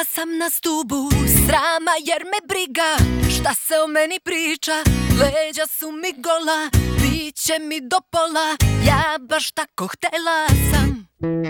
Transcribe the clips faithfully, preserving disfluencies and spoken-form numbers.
Sama sam na stubu srama jer me briga šta se o meni priča. Leđa su mi gola, biće mi do pola, ja baš tako htela sam.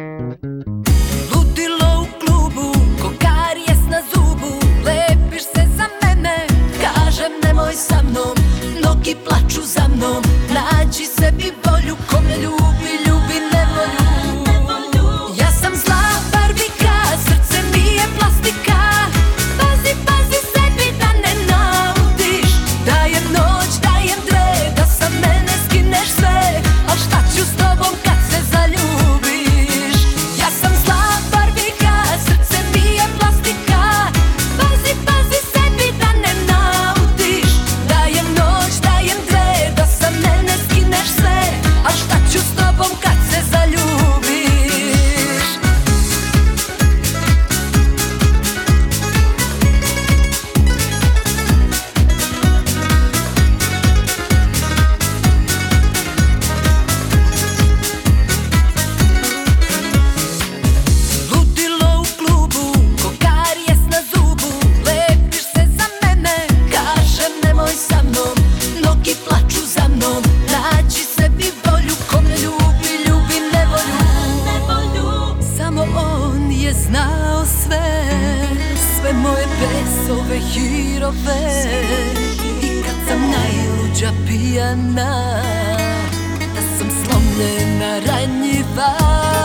Ludilo u klubu, ko karijes na zubu, lepiš se za mene, kažem nemoj sa mnom, mnogi plaču za mnom. Nađi sebi volju, ko me ljubi, ljubi nevolju. Ja sam zla barbika, srce mi je plastika, pazi, pazi sebi da ne naudiš. Dajem noć, dajem dve, da sa mene skineš sve, al šta ću s tobom kad se zaljubiš? Ja sam zla barbika, srce mi je plastika, pazi, pazi sebi da ne naudiš. Dajem noć, dajem dve, da sa mene skineš sve, al šta ću s tobom kad se zaljubiš? Znao sve, sve moje pesove, hirove, i kad sam najluđa pijana, da sam slomljena, ranjiva.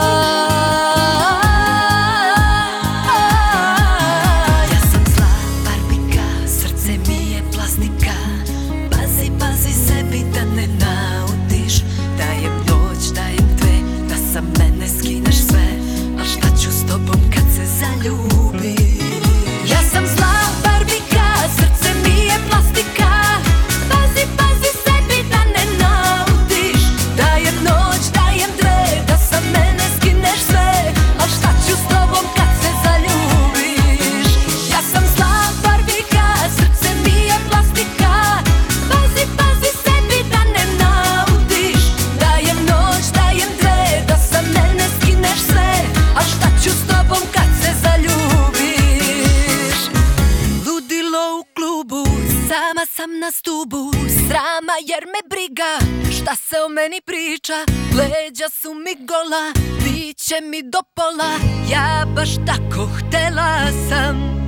Ja sam zla barbika, srce mi je plastika, pazi, pazi sebi da ne naudiš. Dajem noć, dajem dve, da sa mene skineš sve, al šta ću s tobom kad se zaljubiš? Ja sam zla barbika, srce mi je plastika, pazi, pazi sebi da ne naudiš. Dajem noć, dajem dve, da sa mene skineš sve, al šta ću s tobom kad se zaljubiš? Ja sam zla barbika, srce mi je plastika, pazi, pazi sebi da ne naudiš. Dajem noć, dajem dve, da sa mene skineš sve, al šta ću s tobom kad se zaljubiš? Ludilo u klubu, sama sam na stubu srama jer me briga šta se o meni priča. Leđa su mi gola, biće mi do pola, ja baš tako htela sam.